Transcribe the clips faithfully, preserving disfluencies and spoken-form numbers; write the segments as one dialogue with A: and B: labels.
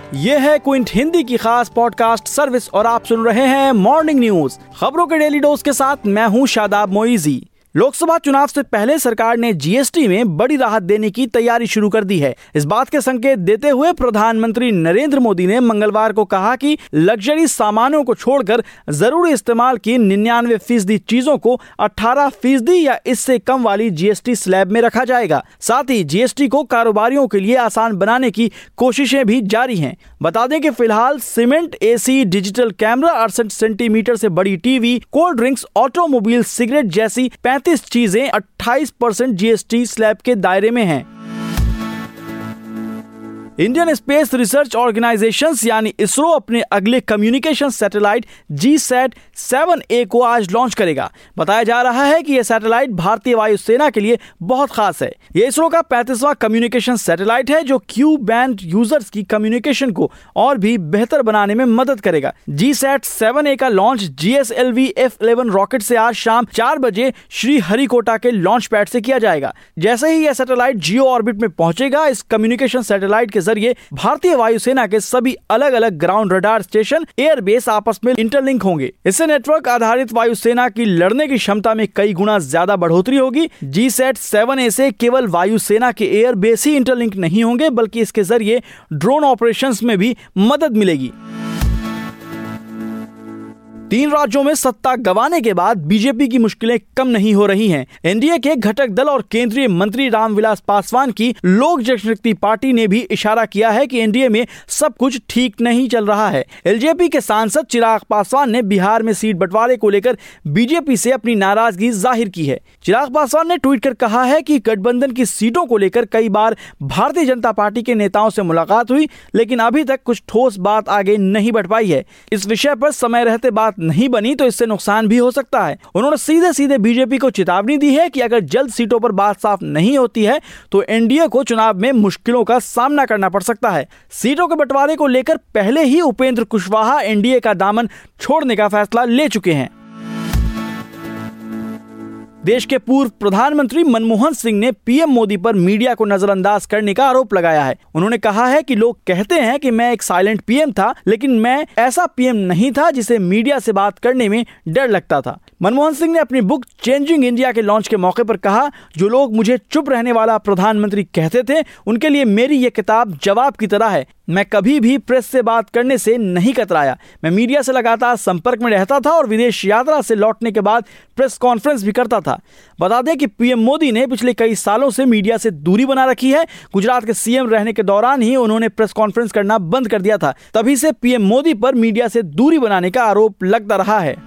A: ये है क्विंट हिंदी की खास पॉडकास्ट सर्विस और आप सुन रहे हैं मॉर्निंग न्यूज, खबरों के डेली डोज के साथ मैं हूं शादाब मोइजी। लोकसभा चुनाव से पहले सरकार ने जीएसटी में बड़ी राहत देने की तैयारी शुरू कर दी है। इस बात के संकेत देते हुए प्रधानमंत्री नरेंद्र मोदी ने मंगलवार को कहा कि लग्जरी सामानों को छोड़कर जरूरी इस्तेमाल की निन्यानवे फीसदी चीजों को अठारह फीसदी या इससे कम वाली जीएसटी स्लैब में रखा जाएगा। साथ ही जीएसटी को कारोबारियों के लिए आसान बनाने की कोशिशें भी जारी हैं। बता दें कि फिलहाल सीमेंट, एसी, डिजिटल कैमरा, अड़सठ सेंटीमीटर से बड़ी TV, cold drinks, automobile, cigarette जैसी पैंतीस चीजें अट्ठाईस परसेंट जीएसटी स्लैब के दायरे में हैं। इंडियन स्पेस रिसर्च ऑर्गेनाइजेशन यानी इसरो अपने अगले communication satellite G sat seven A को आज लॉन्च करेगा। बताया जा रहा है कि यह सैटेलाइट भारतीय वायुसेना के लिए बहुत खास है। यह इसरो का पैंतीसवां कम्युनिकेशन सैटेलाइट है जो क्यू बैंड यूजर्स की कम्युनिकेशन को और भी बेहतर बनाने में मदद करेगा। जी सैट सेवन ए का launch G S L V F eleven rocket से आज शाम चार बजे श्रीहरिकोटा के लॉन्च पैड से किया जाएगा। जैसे ही यह सैटेलाइट जियो ऑर्बिट में पहुंचेगा, इस कम्युनिकेशन सैटेलाइट के जरिए भारतीय वायुसेना के सभी अलग अलग ग्राउंड रडार स्टेशन, एयरबेस आपस में इंटरलिंक होंगे। इससे नेटवर्क आधारित वायुसेना की लड़ने की क्षमता में कई गुना ज्यादा बढ़ोतरी होगी। जी सैट सेवन ए से केवल वायुसेना के एयरबेस ही इंटरलिंक नहीं होंगे, बल्कि इसके जरिए ड्रोन ऑपरेशंस में भी मदद मिलेगी। तीन राज्यों में सत्ता गंवाने के बाद बीजेपी की मुश्किलें कम नहीं हो रही हैं। एनडीए के घटक दल और केंद्रीय मंत्री रामविलास पासवान की लोक जनशक्ति पार्टी ने भी इशारा किया है कि एनडीए में सब कुछ ठीक नहीं चल रहा है। एलजेपी के सांसद चिराग पासवान ने बिहार में सीट बंटवारे को लेकर बीजेपी से अपनी नाराजगी जाहिर की है। चिराग पासवान ने ट्वीट कर कहा है कि गठबंधन की सीटों को लेकर कई बार भारतीय जनता पार्टी के नेताओं से मुलाकात हुई, लेकिन अभी तक कुछ ठोस बात आगे नहीं बढ़ पाई है। इस विषय पर समय रहते बात नहीं बनी तो इससे नुकसान भी हो सकता है। उन्होंने सीधे सीधे बीजेपी को चेतावनी दी है कि अगर जल्द सीटों पर बात साफ नहीं होती है तो एनडीए को चुनाव में मुश्किलों का सामना करना पड़ सकता है। सीटों के बंटवारे को लेकर पहले ही उपेंद्र कुशवाहा एनडीए का दामन छोड़ने का फैसला ले चुके हैं। देश के पूर्व प्रधानमंत्री मनमोहन सिंह ने पीएम मोदी पर मीडिया को नजरअंदाज करने का आरोप लगाया है। उन्होंने कहा है कि लोग कहते हैं कि मैं एक साइलेंट पीएम था, लेकिन मैं ऐसा पीएम नहीं था जिसे मीडिया से बात करने में डर लगता था। मनमोहन सिंह ने अपनी बुक चेंजिंग इंडिया के लॉन्च के मौके पर कहा, जो लोग मुझे चुप रहने वाला प्रधानमंत्री कहते थे, उनके लिए मेरी ये किताब जवाब की तरह है। मैं कभी भी प्रेस से बात करने से नहीं कतराया। मैं मीडिया से लगातार संपर्क में रहता था और विदेश यात्रा से लौटने के बाद प्रेस कॉन्फ्रेंस भी करता था। बता दें कि पीएम मोदी ने पिछले कई सालों से मीडिया से दूरी बना रखी है। गुजरात के सीएम रहने के दौरान ही उन्होंने प्रेस कॉन्फ्रेंस करना बंद कर दिया था। तभी से पीएम मोदी पर मीडिया से दूरी बनाने का आरोप लगता रहा है।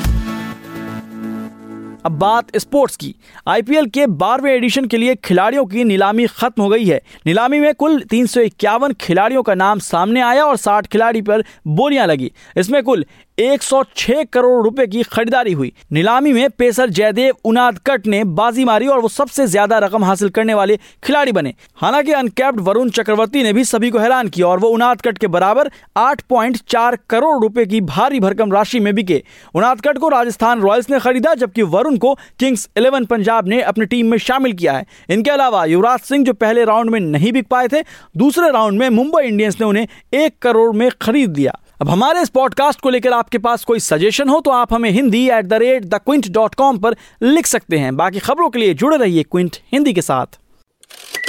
A: अब बात स्पोर्ट्स की। आईपीएल के बारहवें एडिशन के लिए खिलाड़ियों की नीलामी खत्म हो गई है। नीलामी में कुल तीन सौ इक्यावन खिलाड़ियों का नाम सामने आया और साठ खिलाड़ी पर बोलियां लगी। इसमें कुल एक सौ छह करोड़ रुपए की खरीदारी हुई। नीलामी में पेसर जयदेव उनादकट ने बाजी मारी और वो सबसे ज्यादा रकम हासिल करने वाले खिलाड़ी बने। हालांकि अनकैप्ड वरुण चक्रवर्ती ने भी सभी को हैरान किया और वो उनादकट के बराबर आठ पॉइंट चार करोड़ रुपए की भारी भरकम राशि में बिके। उनादकट को राजस्थान रॉयल्स ने खरीदा, जबकि वरुण को किंग्स इलेवन पंजाब ने अपनी टीम में शामिल किया है। इनके अलावा युवराज सिंह, जो पहले राउंड में नहीं बिक पाए थे, दूसरे राउंड में मुंबई इंडियंस ने उन्हें एक करोड़ में खरीद लिया। अब हमारे इस पॉडकास्ट को लेकर आपके पास कोई सजेशन हो तो आप हमें Hindi at the rate the Quint dot com पर लिख सकते हैं। बाकी खबरों के लिए जुड़े रहिए क्विंट हिंदी के साथ।